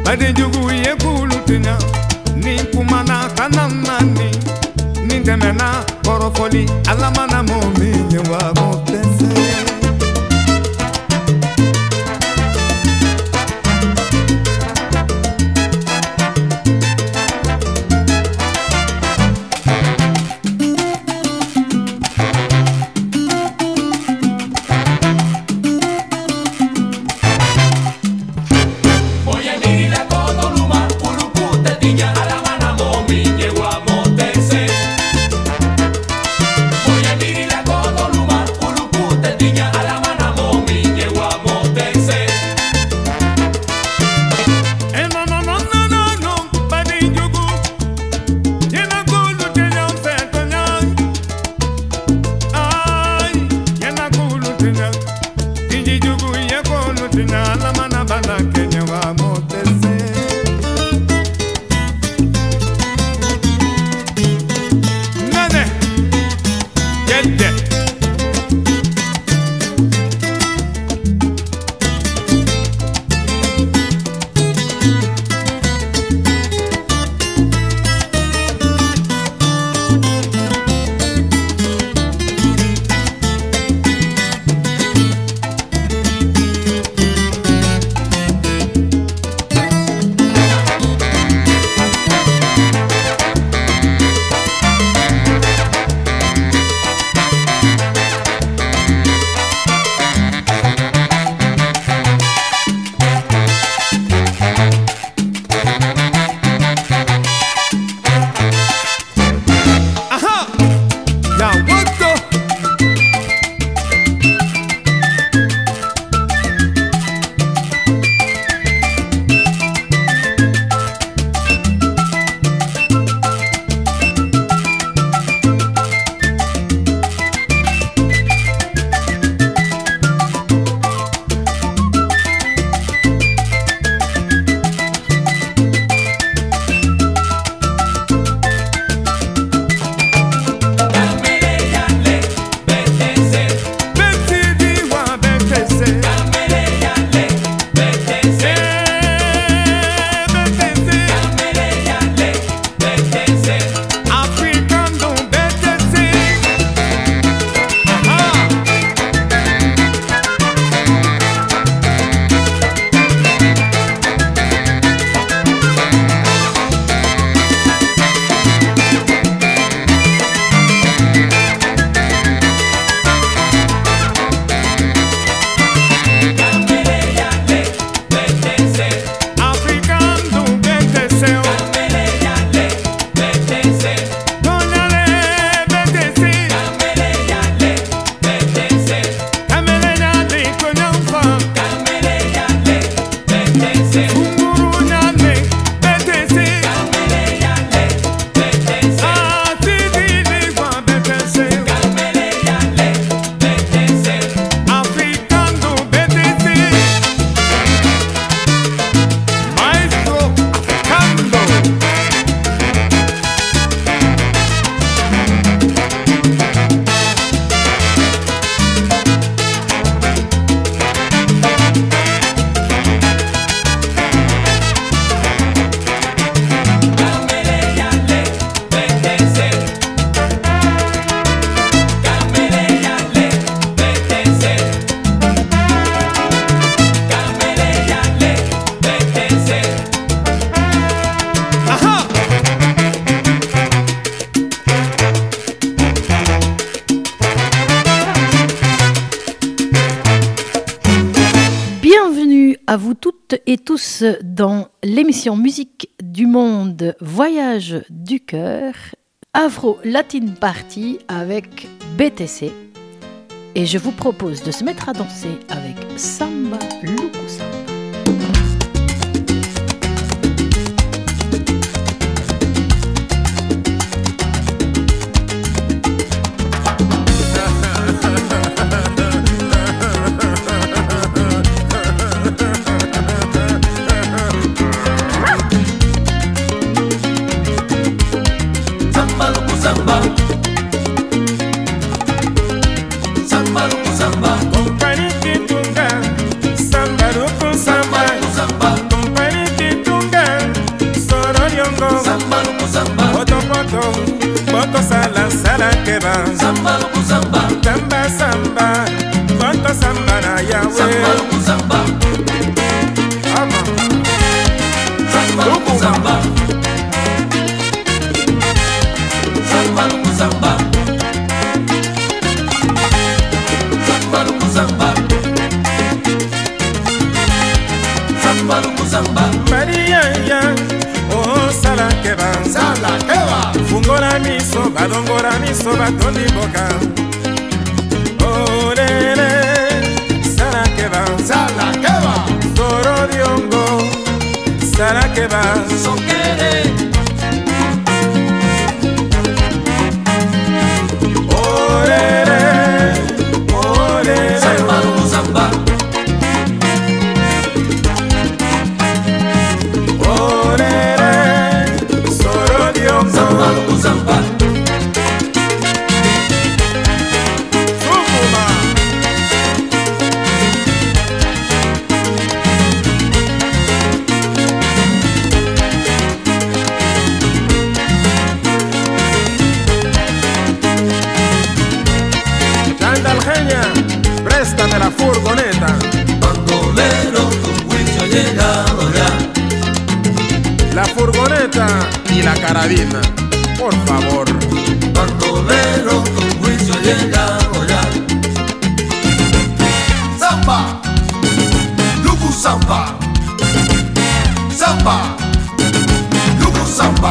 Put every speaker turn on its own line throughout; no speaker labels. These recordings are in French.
bade jugu ye kulutinya ni kumana kanamani ni demena korofoli alamana momi ye wa motese
à vous toutes et tous dans l'émission Musique du Monde, Voyage du Cœur, Afro Latin Party avec BTC. Et je vous propose de se mettre à danser avec Samba Luku Samba.
Samba, samba, samba,
Samba luku samba. Ama. Samba luku samba. Samba luku samba. Samba luku samba. Samba luku samba. Maria ya. Oh sala keba. Sala keba. Fungola miso, badongora miso, batondi boka. Oh lele. Sala keba. Sala keba. Toro diongo. Sala keba. Sokere. Oh lele. Oh lele. Samba luku samba. Oh lele. Soro diongo. Samba luku samba. Préstame la furgoneta. Bandolero, tu juicio ha llegado ya. La furgoneta y la carabina, por favor. Bandolero, tu juicio ha llegado ya. Samba, luku samba. Samba, luku samba.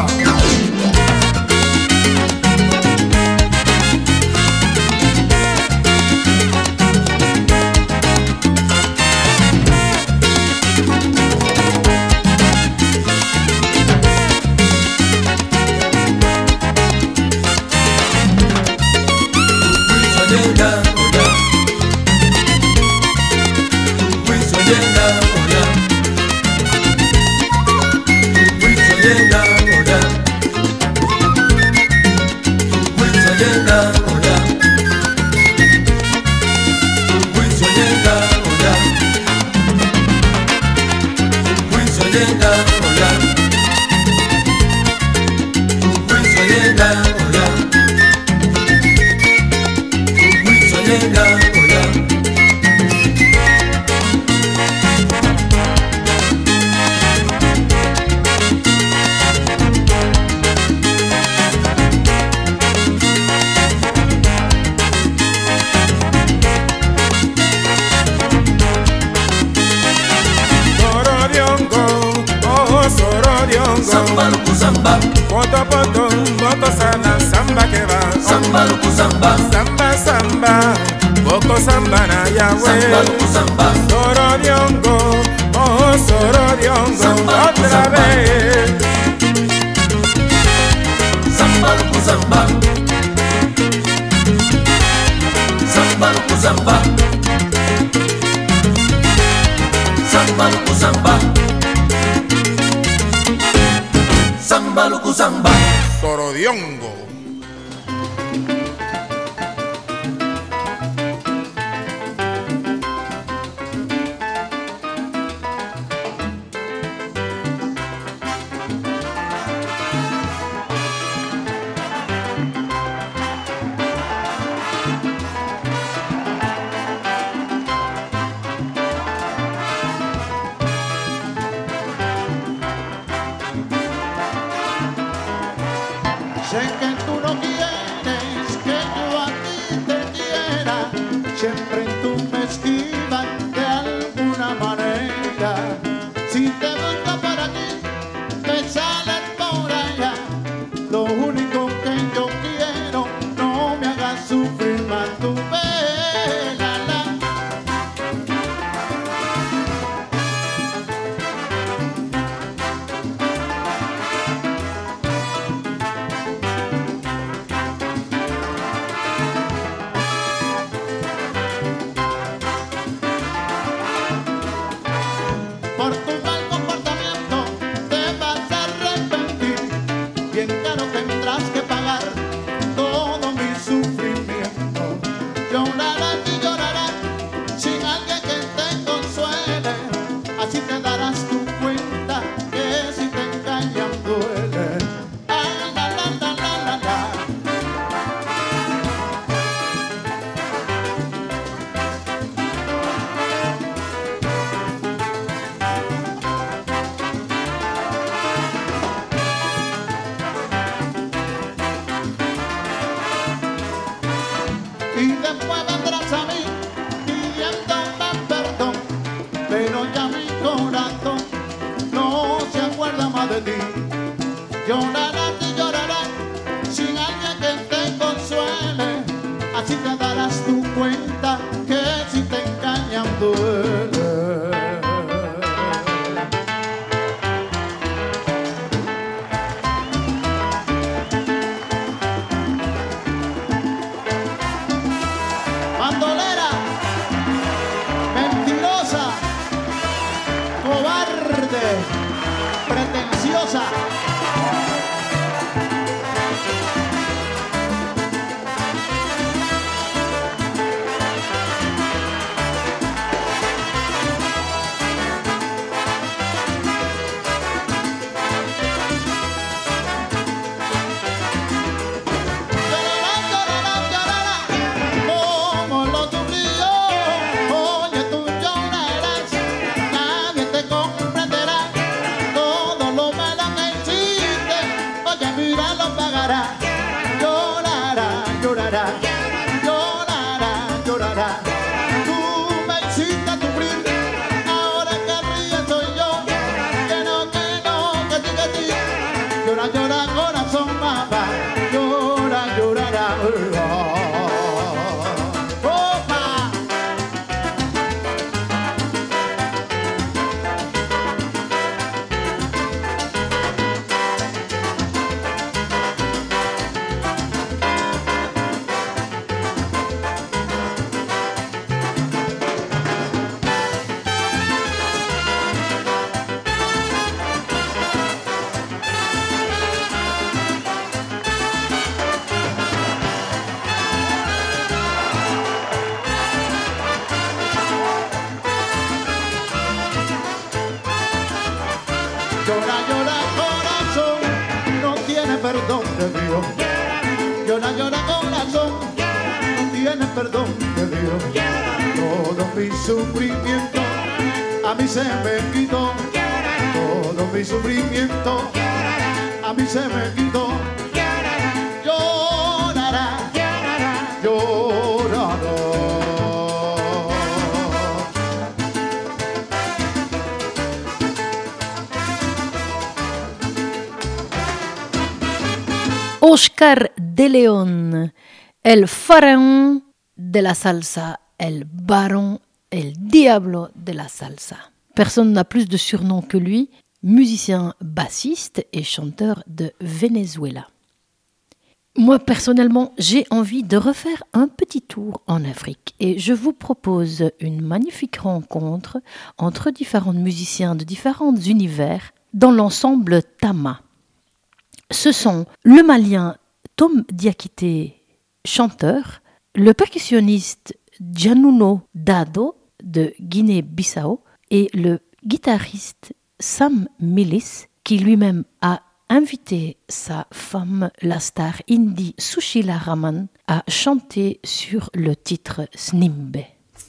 Samba luku samba. Poto poto, poto sana, samba que va. Samba luku samba. Samba samba, poco samba na Yahweh. Samba luku samba. Soro diongo, oh soro diongo, samba otra vez. Samba luku samba. Samba luku samba. Samba luku samba. Samba luku samba. Sorodiongo.
Sé que tú no quieres que yo a ti te quiera, siempre tú me esquivas de alguna manera. Si te busco por aquí, me sales por allá. Lo único que yo quiero, no me hagas sufrir más tu pena. de ti. Llorarás y llorarás sin alguien que te consuele. Así te darás tu cuenta que si te engañan duele. Bandolera, mentirosa, cobarde, pretenciosa. Como lo sufrí yo, oye tú llorarás, nadie te comprenderá todo lo malo que hiciste, oye mira lo pagará, llorará, llorará, llorará, llorará, tú me hiciste sufrir, ahora que ríes soy yo, que no, que sí, llora, llora corazón mamá, llora, llorará. Llora, llora corazón, no tiene perdón de Dios. Llora, llora corazón, no tiene perdón de Dios. Todo mi sufrimiento a mí se me quitó. Todo mi sufrimiento a mí se me quitó. Llorará, llorará.
Oscar de León, el faraón de la salsa, el baron, el diablo de la salsa. Personne n'a plus de surnom que lui, musicien bassiste et chanteur de Venezuela. Moi, personnellement, j'ai envie de refaire un petit tour en Afrique et je vous propose une magnifique rencontre entre différents musiciens de différents univers dans l'ensemble Tama. Ce sont le Malien Tom Diakité, chanteur, le percussionniste Giannuno Dado de Guinée-Bissau et le guitariste Sam Millis qui lui-même a invité sa femme, la star indie Sushila Raman, à chanter sur le titre Snimbe.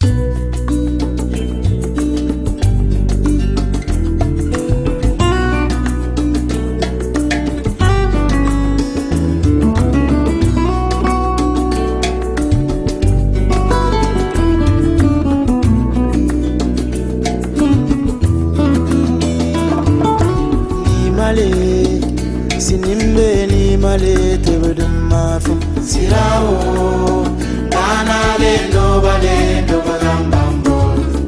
Sinimbe ni male tebedum mafum sirao kanale no bale do bagambambo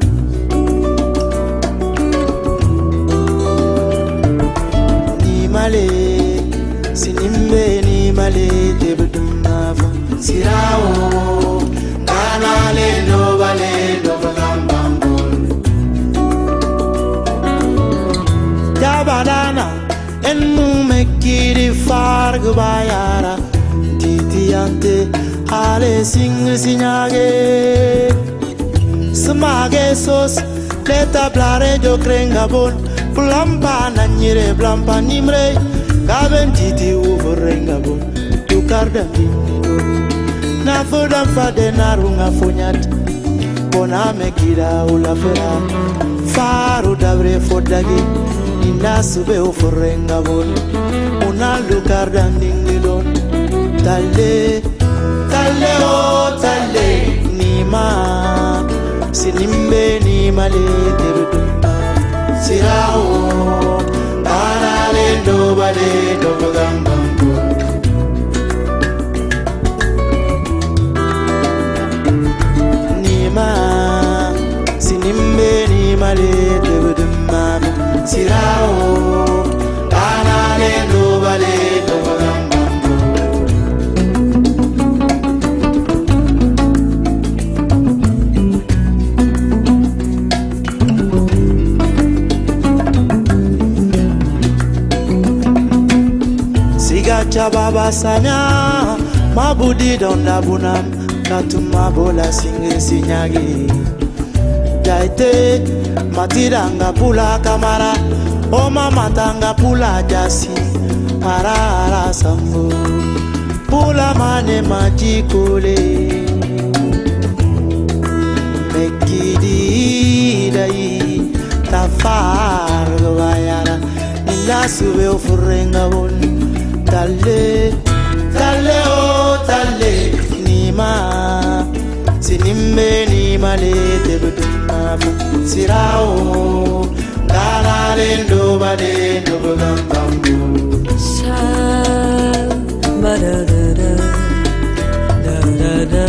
ni male sinimbe ni male tebedum mafum sirao kanale no bale do bagambambo Jabadana en mekiri farg bayara titiante ale sing sinyage smage sos leta blare jo krenga bon blampa nanyire blampa nimre gaben titi uverenga bon tu karda na foda fade narunga fonyat bona mekira ulafera faru dabre fodagi Inda sube ufurenga bon Una lugar dandingilon Tale, tale o tale Nima Sinimbe ni male terudumba Sirao Banale bale do bagambambo Nima sinimbe ni male de budumam sirao kanale do bale do bagambambo Chababa sanya mabudi donda bunam katuma bola singe sinyagi jaite matiranga pula kamara o mama tanga pula jasi ara sambu pula mane majikole mekidi dai tafar gayara ninja sube ofrenga bon Tale, tale, oh, tale, nima, sinimbe ni male te budumama, sirao, kanale ndo bade ndo bagambambo.
Sa, ba da da da, da da da.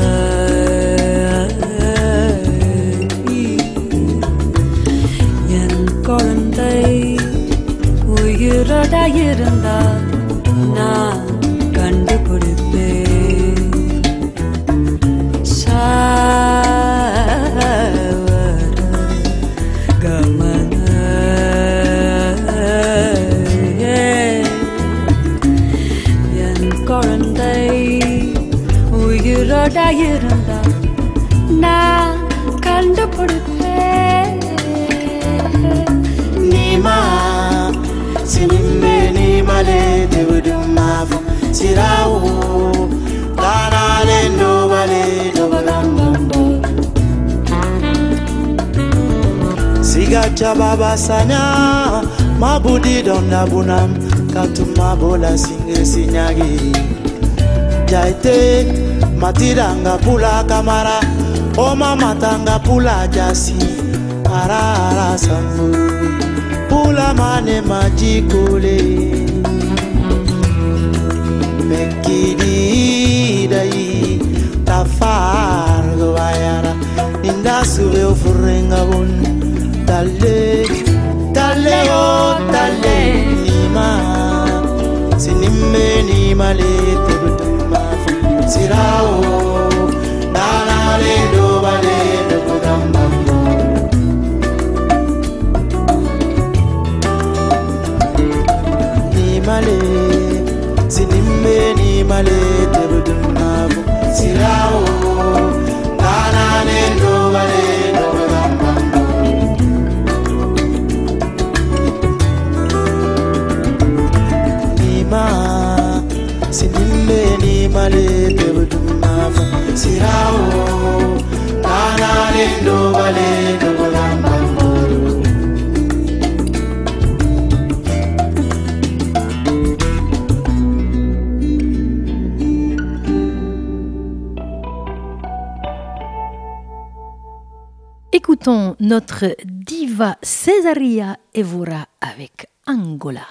Yan korantay, uyurada yiranda. நான் கண்டுபிடிப்பேன் சாவர கமன என் குழந்தை உயிரோட இருந்தால் நான் கண்டுபிடிப்பேன்
Neema sinimbe ni male te budumavo sirao kanale ndo bale do bagambambo Siga chababa sanya mabudi donda bunam katuma bola singe sinyagi jaite matiranga pula kamara o mama tanga pula jasi ara sambu Pula mane majikole Mekidi dai tafar gayara Ninda sube ofrenga bon Tale, tale oh tale Nima sinimbe ni male te buduma Sirao Danale do bale do budambambo Male, sinimbe ni male te budumavo sirao kanane ndo bale do bagambambo Nima sinimbe ni male te budumavo sirao kanane ndo bale do bagambambo
Écoutons notre diva Cesaria Evora avec Angola.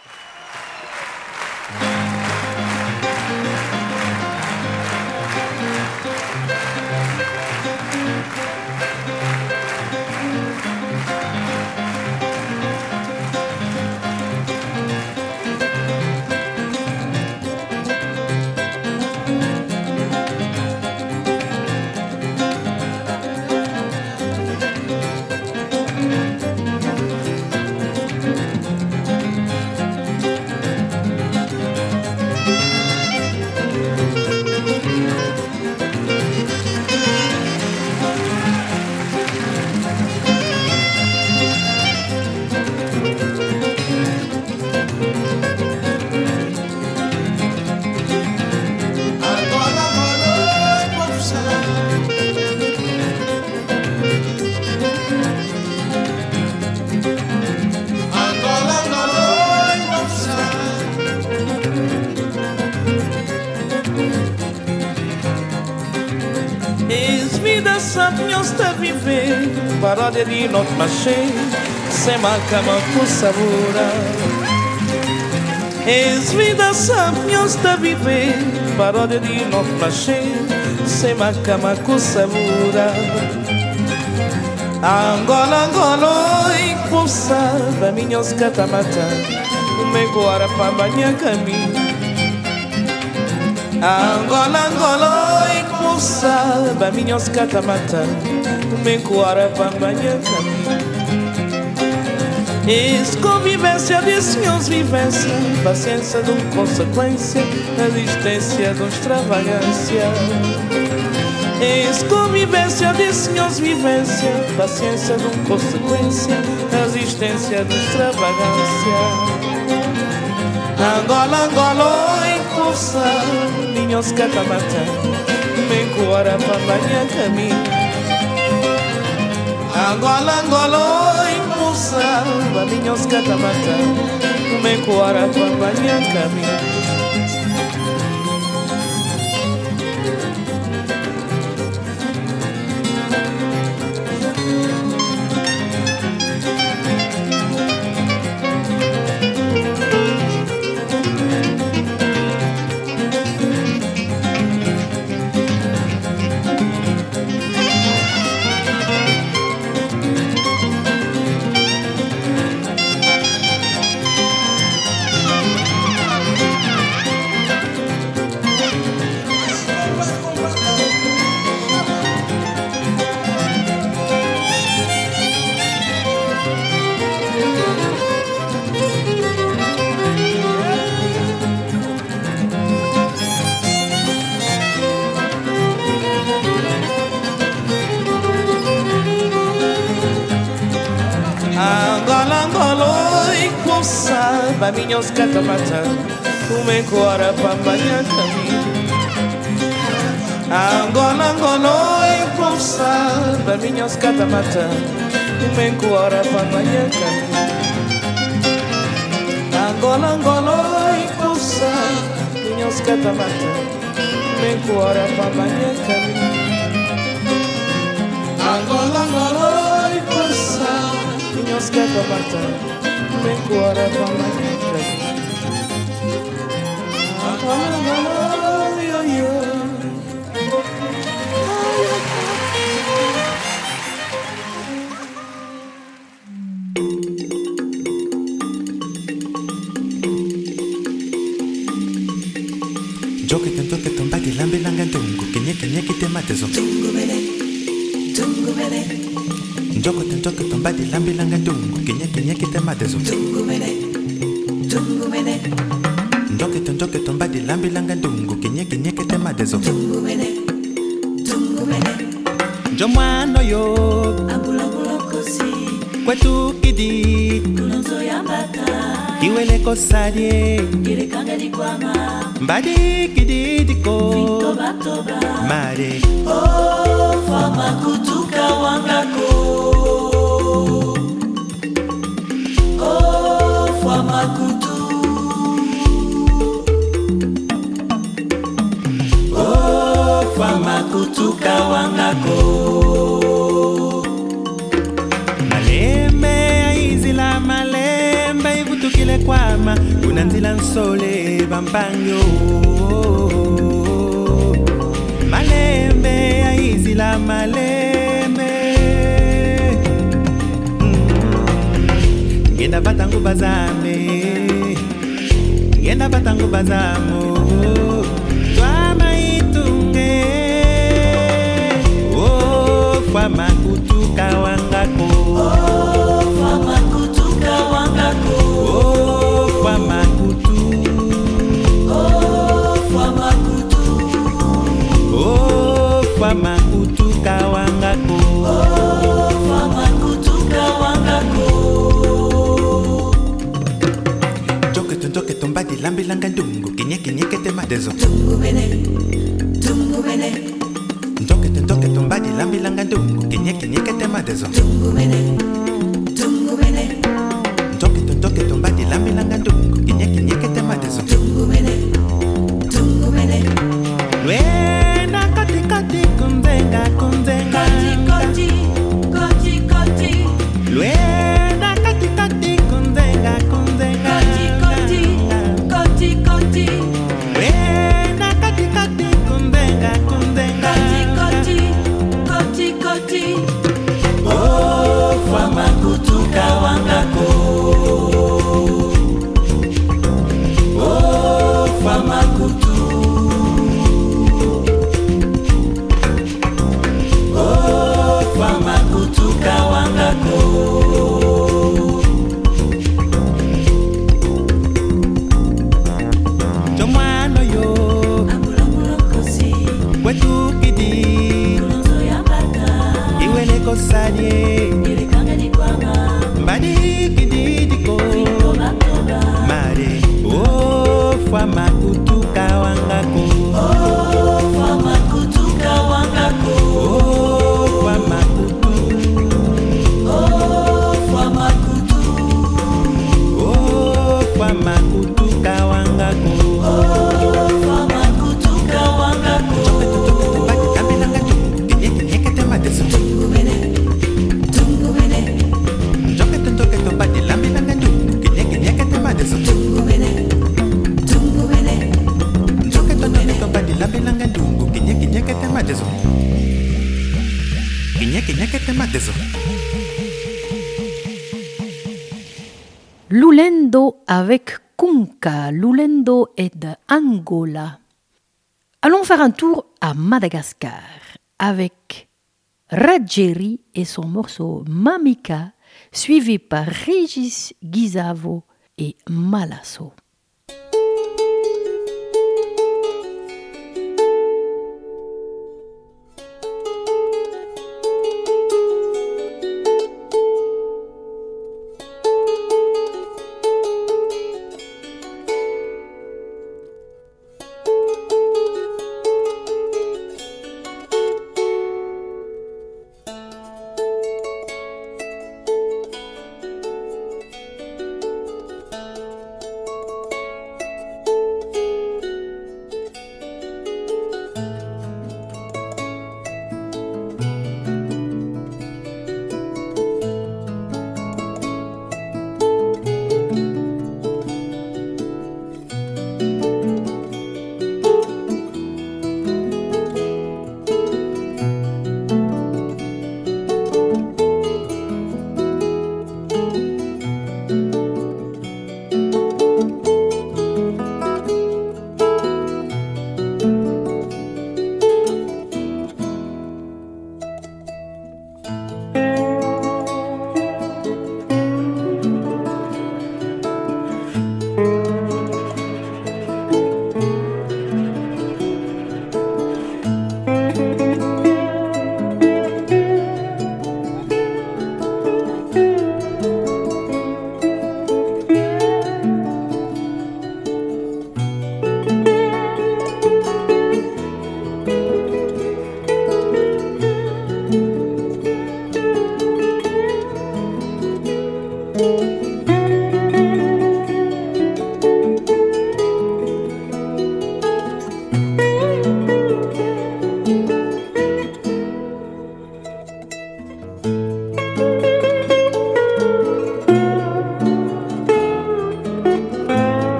Sta viver parole di not marché se manca manco savura Es vida sapiens de viver, paródia de novo nascer, sem macama com sabura. Angola, Angola, e pulsava minhas catamata, uma guara para banhar caminho. Angola, Angola, e pulsava minhas catamata, uma guara para banhar caminho. Es convivência de senhores vivência, paciência de consequência, resistência de extravagância. Es convivência de senhores vivência, paciência de consequência, resistência de extravagância. Angola, Angola, impulsa, minhos catamata, me cora para banhar caminho. Angola, Angola, impulsa, minhos catamata, me cora para banhar caminho. Ba minhos catamata, uma encora para banhar caminho. Angola, Angola, impulsar, ba minhos catamata, uma encora para banhar caminho. Angola, Angola, impulsar, minhos catamata, uma encora para banhar caminho. Angola, Angola, impulsar, minhos catamata, me cuore pa manca. Yo yo.
Joke tombati lambe langantungu kenye te matezo. Tungu bele. Joke tombati lambe langantungu kenye te matezo. Tungu bele. Joke tombati lambe langantungu kenye te matezo. Tungu bele. Jomwano yo
Ambula kosi
kwetu kidi
Kulonzo ya mbata
Kiwele kosadie
Kire kanga di kwama
Mbadi kidi diko
Vinto batoba
Mare
Oh fama kutuka wangako Oh fama kutu Oh fama kutuka wangako
Malembe ivutukile kwama kunanzila nsole bambanyo malembe aizila malembe ngenda batangu bazamo twama itunge oh fama kutuka wangako Makutu kawangako
Oh makutu kawangako
Joke tombadi lambi langa ndungu kinye kete madezo
Tungu bene
Joke tombadi lambi langa ndungu kinye kete madezo
Tungu bene
Joke tombadi lambi langa ndungu kinye kete madezo
Tungu bene
Wena kati kunzenga
Koti
Lwena kati kunzenga
Koti
Lulendo avec Kunka. Lulendo est d'Angola. Allons faire un tour à Madagascar avec Rajeri et son morceau Mamika, suivi par Régis Gizavo et Malasso.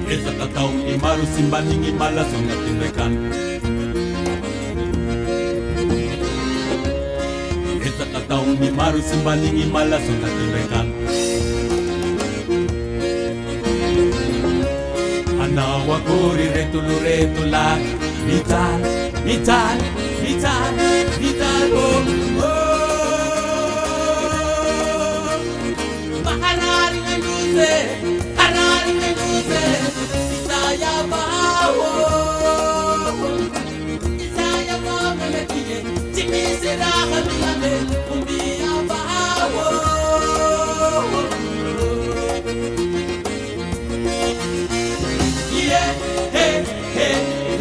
Esa kakao imaru simba ningi mala songa tindekan. Esa kakao imaru simba ningi mala songa tindekan. Anawa kuri retulak. Vital, vital, vital, vital, oh, oh. Maharari ngeluze, Isaya bawo, Isaya bawo mekiye, chimisira haliyane, umbia bawo. Yeah, hey, hey.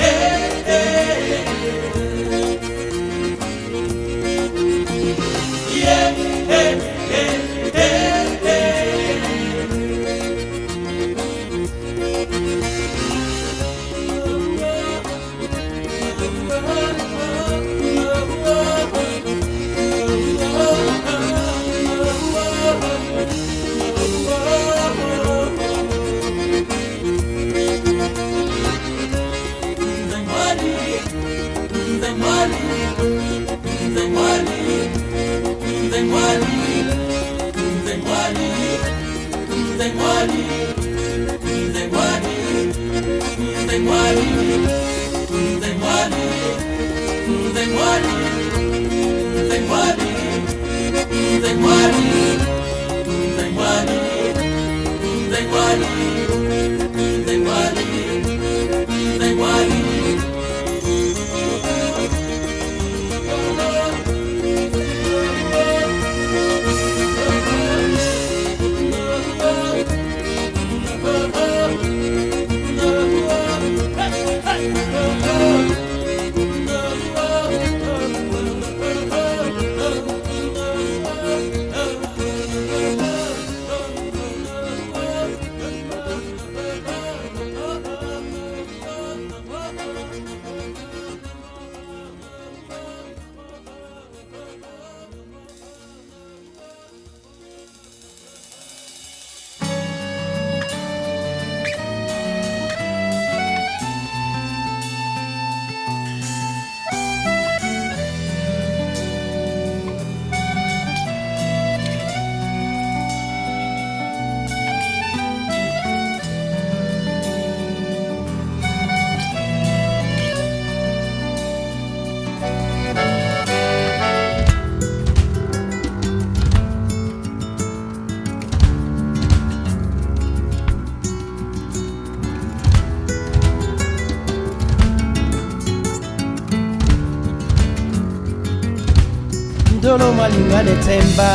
Dolo malingane temba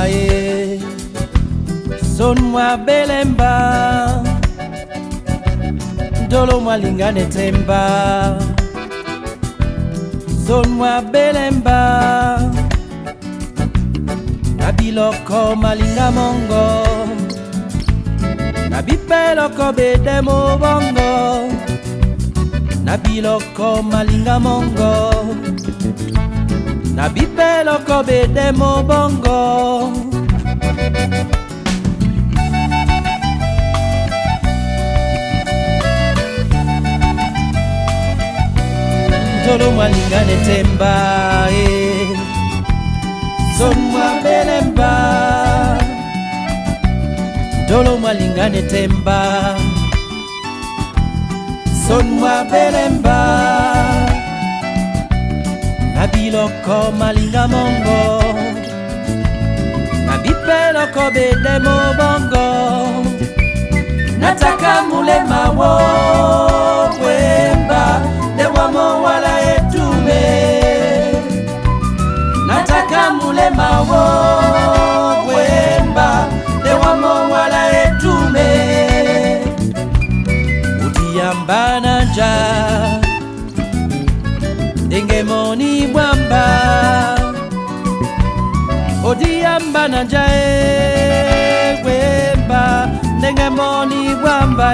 son mwa belemba. Dolo malingane temba son mwa belemba. Nabiloko malinga mongo, nabipeloko bedemo bongo. Nabiloko malinga mongo, nabipeloko bedemo bongo. Dolo malingane temba son mwa belemba. Dolo malingane temba son mwa belemba. Nabiloko malinga mongo, nabipeloko bedemo bongo. Nataka mulema wo wemba dewamo wala etume. Nataka mulema wo wemba dewamo wala etume. Utiamba nanja Dengemoni mwamba Odiamba nanja wemba Dengemoni mwamba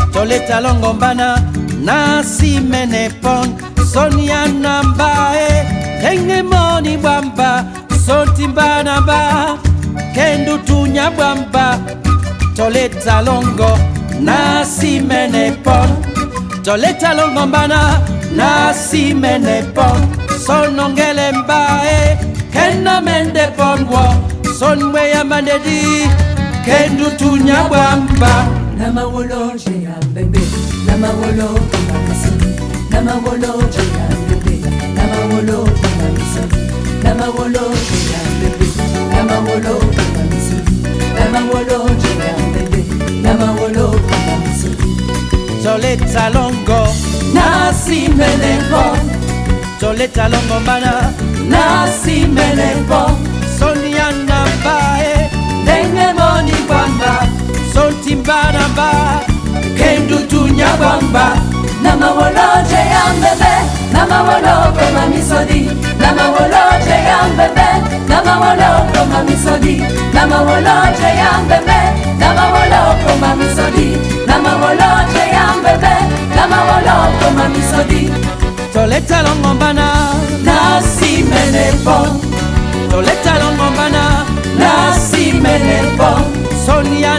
Toleta longombana na simene pon Sonia nambae Tenge moni bamba Sotimbana ba Kendu tunya bamba Toleta longo na simene pon Toleta longombana na simene pon Sonongele mbae Kena mende pon wo Sonwe ya mandedi Kendu tunya bamba
Nama wolo jaya bebe, nama wolo kumamisa. Nama wolo jaya bebe, nama wolo kumamisa. Nama wolo jaya bebe, nama wolo kumamisa. Nama wolo jaya bebe, nama wolo kumamisa.
Toleta longo
Nasi melepo,
Toleta longo bana
nasi melepo.
Sonia nambae
Denge moni bamba.
Sontimbana ba Kendu tunya bamba
Nama wolo jaya bebe, nama wolo kumamisodi. Nama wolo jaya bebe, nama wolo kumamisodi. Nama wolo jaya bebe, nama wolo kumamisodi. Nama wolo jaya bebe, nama wolo kumamisodi.
Toleta longo bana
Nasi menepo,
Toleta longo bana
nasi menepo.
Sonia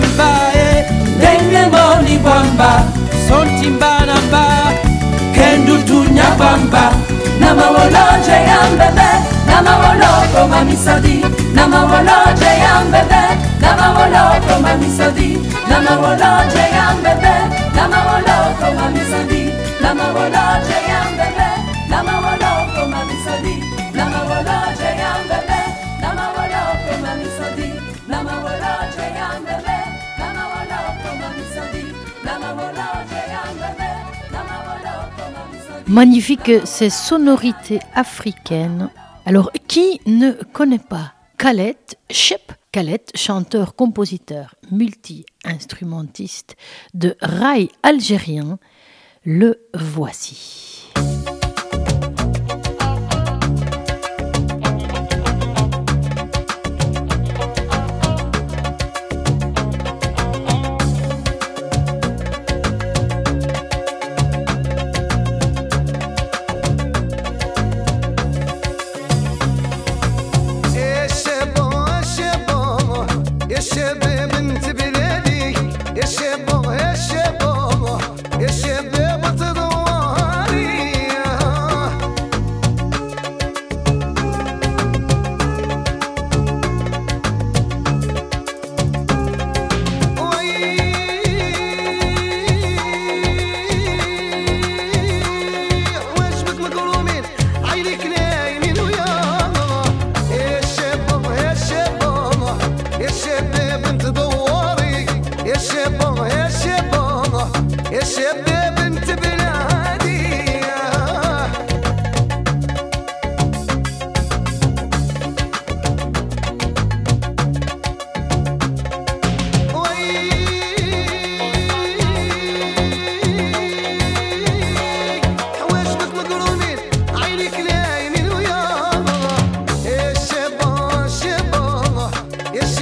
nambae
Denge moni bamba,
Sontimbana ba
kendu tunya bamba. Nama wolo jaya bebe, nama wolo kumamisodi. Nama wolo jaya bebe, nama wolo kumamisodi. Nama wolo jaya bebe, nama wolo kumamisodi. Nama wolo jaya bebe, nama wolo kumamisodi. Nama wolo jaya bebe, nama wolo kumamisodi. Nama wolo jaya bebe, nama wolo kumamisodi. Nama wolo jaya bebe, nama wolo kumamisodi.
Magnifique ces sonorités africaines. Alors, qui ne connaît pas Khaled, Cheb Khaled, chanteur, compositeur, multi-instrumentiste de raï algérien, le voici.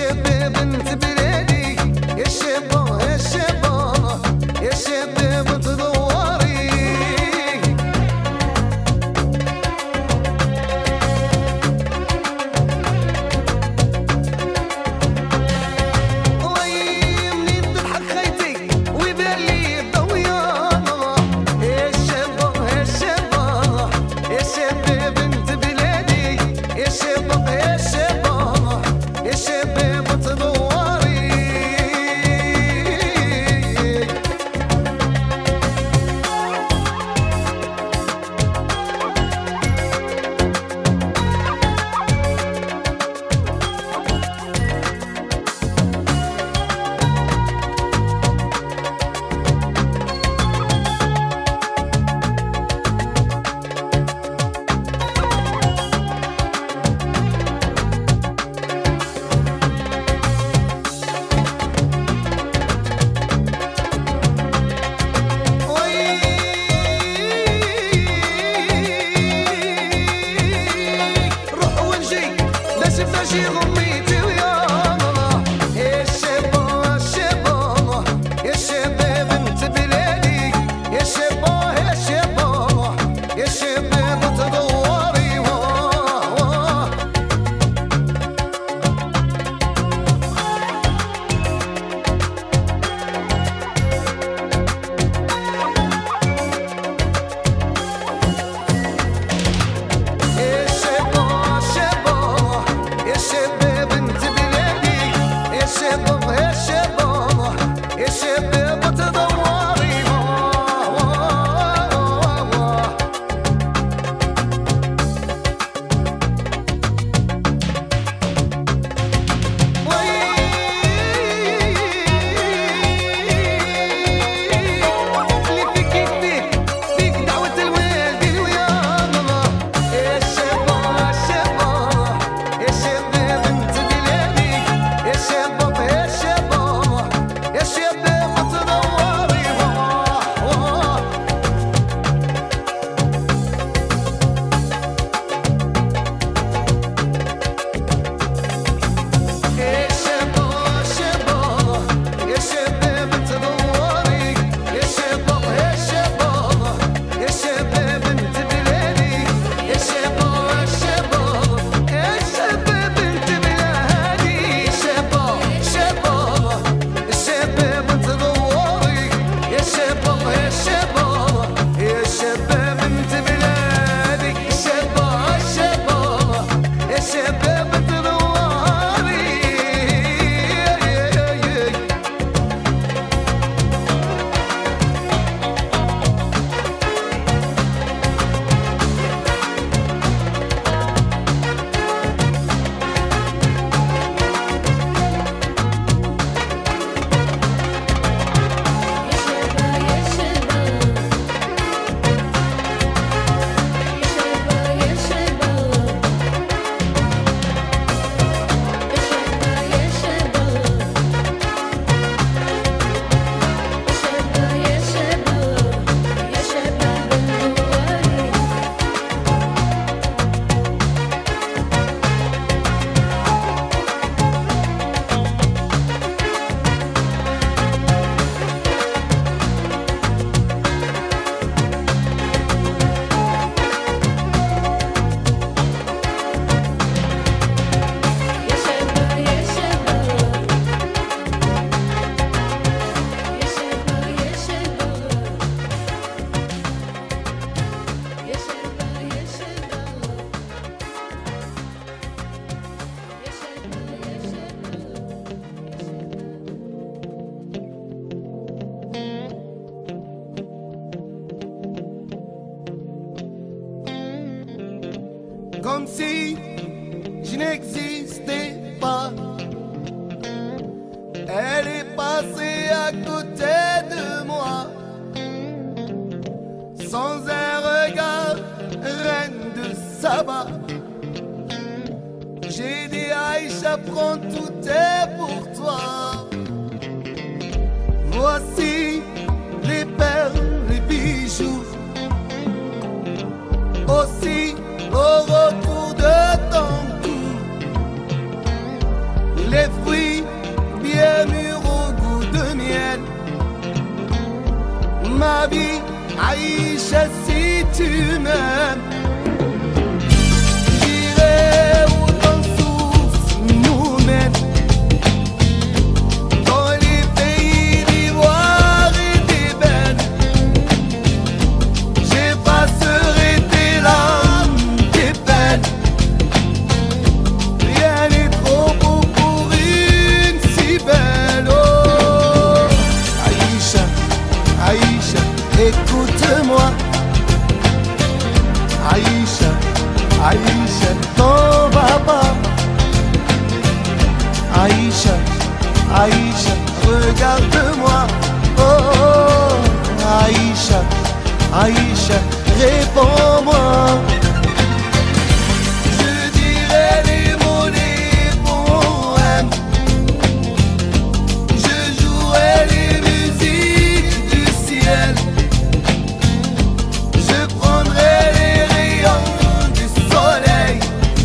يا شباب
si je n'existais pas. Elle est passée à côté de moi, sans un regard, reine de Saba. J'ai dit Aïcha, prends tout est pour toi. Voici les perles, les bijoux. Aussi au retour de ton cou, les fruits bien mûrs au goût de miel. Ma vie, Aïcha, si tu m'aimes, j'irai où ton souffle nous mène, dans les pays d'ivoire et d'ébène. J'effacerai tes larmes, tes peines. Rien n'est trop beau pour une si belle. Oh, Aïcha, Aïcha, écoute-moi. Aïcha, Aïcha, t'en vas pas. Aïcha, Aïcha, regarde-moi. Oh, oh, Aïcha, Aïcha, réponds-moi. Je dirai les mots, les poèmes. Je jouerai les musiques du ciel. Je prendrai les rayons du soleil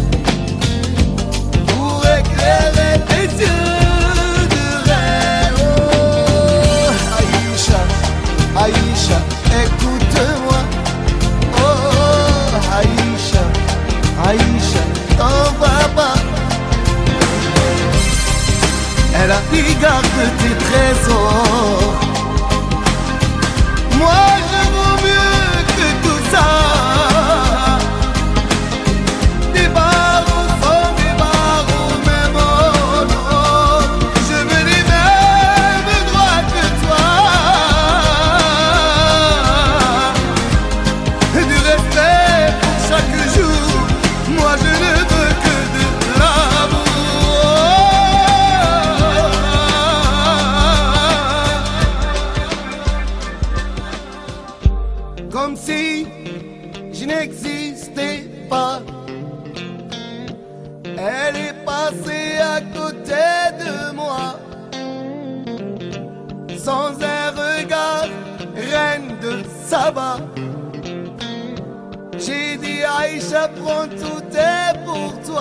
pour éclairer tes yeux de reine. Oh, Aïcha, Aïcha, écoute-moi. Oh, Aïcha, Aïcha, t'en vas pas. Elle a dit garde tes trésors. Moi je vaux mieux que tout ça. Des barreaux sont des barreaux, même oh, je veux les mêmes droits que toi. Du respect pour chaque jour. Moi je ne veux que de l'amour. Comme si je n'existais pas. Elle est passée à côté de moi, sans un regard, reine de Saba. J'ai dit Aïcha, prends tout est pour toi.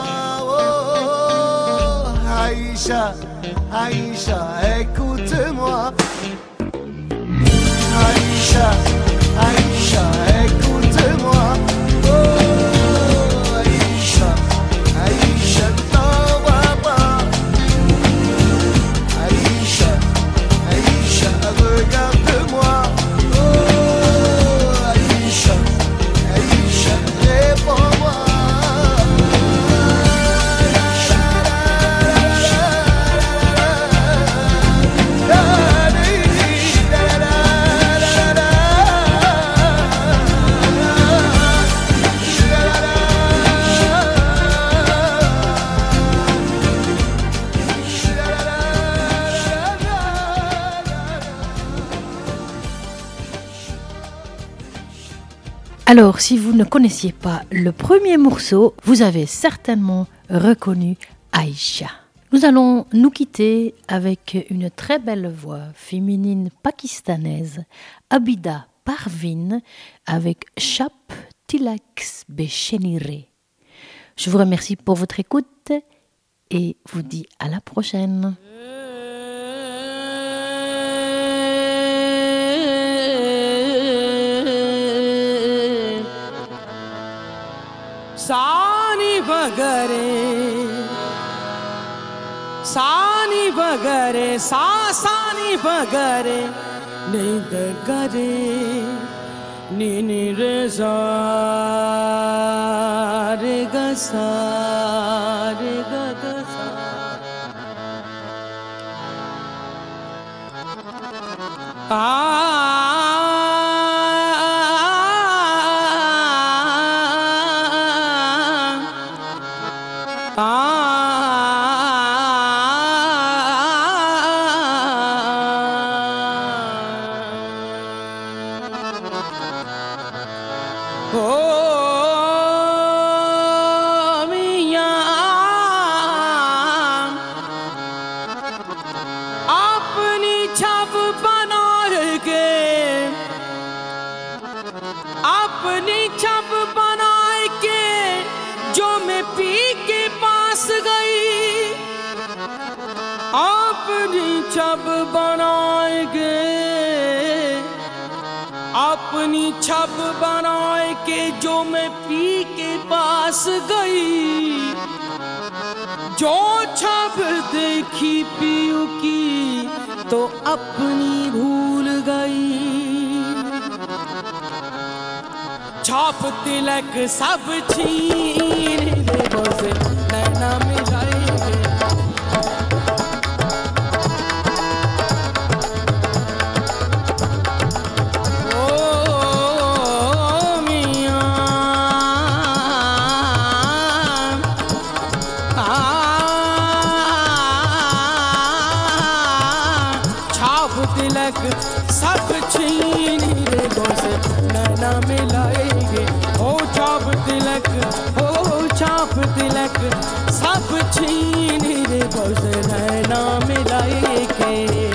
Oh, Aïcha, Aïcha, écoute-moi. Aïcha, Aïcha, écoute-moi. Oh, Aïcha, Aïcha, t'en vas pas. Aïcha, Aïcha, regarde-moi. Oh, Aïcha, Aïcha, réponds-moi.
Alors, si vous ne connaissiez pas le premier morceau, vous avez certainement reconnu Aïcha. Nous allons nous quitter avec une très belle voix féminine pakistanaise, Abida Parvin, avec Chap Tilax Bechenire. Je vous remercie pour votre écoute et vous dis à la prochaine.
Sani bagare, sani bagare, ni gare, ni re za re ga sa re ga ga sa. छब बनाएंगे अपनी छब बनाए के जो मैं पी के पास गई जो छब देखी पीयू की तो अपनी भूल गई छाप तिलक सब छीन ले बस नैना मिलाएंगे सब छीन रे बस नैना मिलाएंगे हो छाप तिलक हो छाप तिलक सब छीन रे बस नैना मिलाएंगे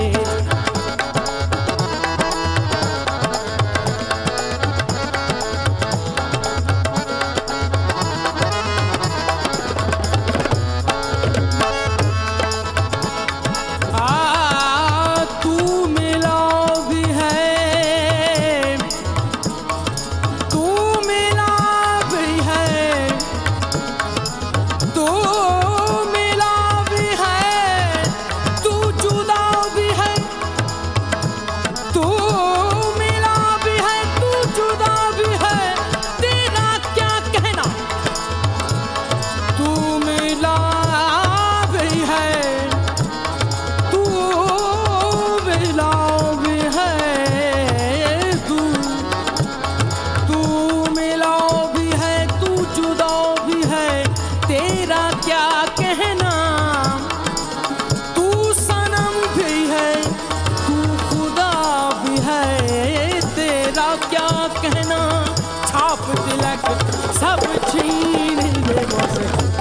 सब छीन ले बस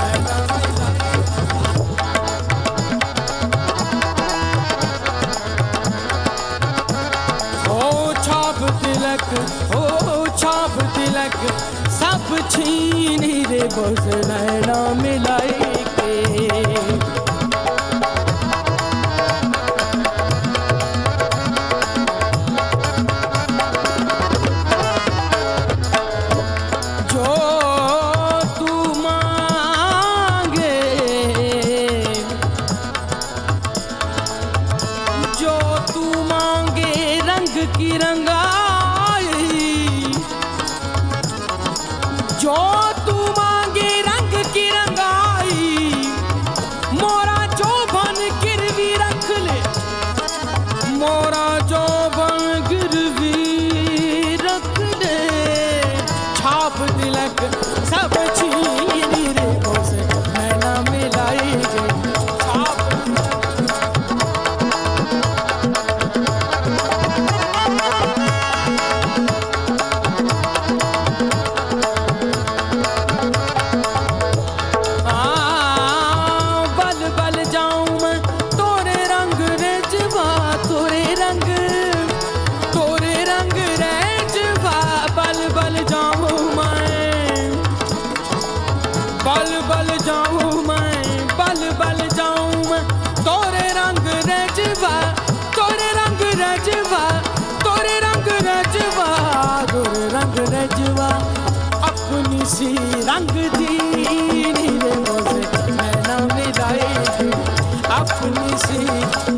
ओ छाप तिलक ओ छाप तिलक सब छीन रे बस नैना मिलाएंगे की रंगाई जो तू मांगे रंग की रंगाई मोरा जोबन गिरवी रख ले मोरा जोबन गिरवी रख ले छाप तिलक सब छीन रे बस नैना मिलाएंगे रजवा अपनी सी रंग दी रे मोसे नैना मिलाएंगे अपनी सी